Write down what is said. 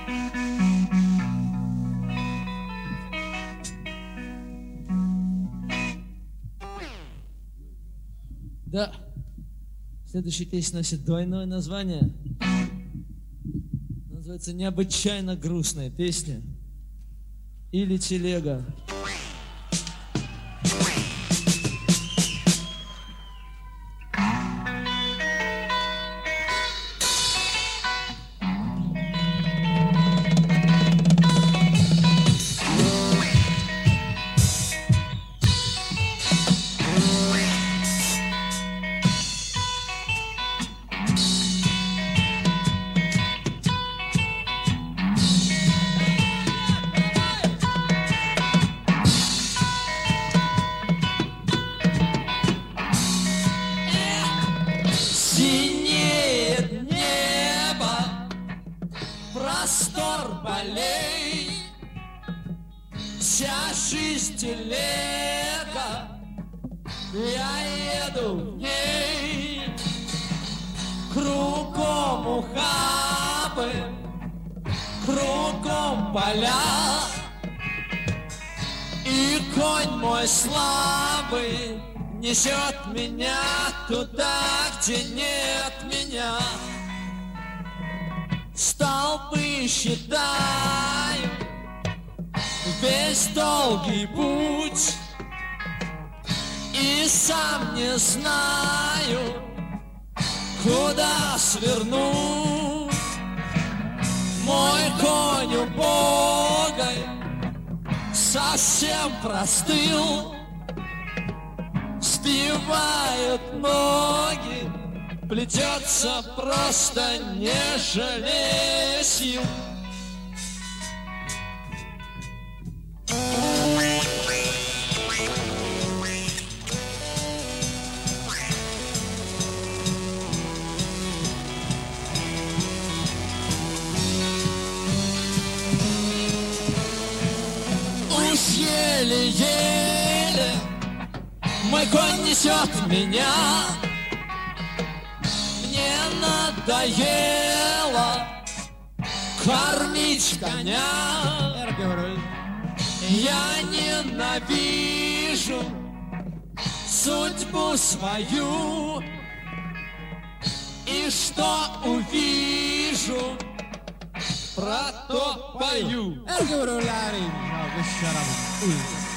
Да, следующая песня носит двойное название. Называется «Необычайно грустная песня» или «Телега». Синеет небо, простор полей, вся жизнь телега, я еду в ней. Кругом ухабы, кругом поля, и конь мой слабый несет меня туда, где нет меня. Столбы считаю весь долгий путь, и сам не знаю, куда сверну. Мой конь убогой совсем простыл, сбивает ноги, плетется просто не жалея сил. Уж еле-еле мой конь несет меня. Мне надоело кормить коня. Я ненавижу судьбу свою, и что увижу, про то пою.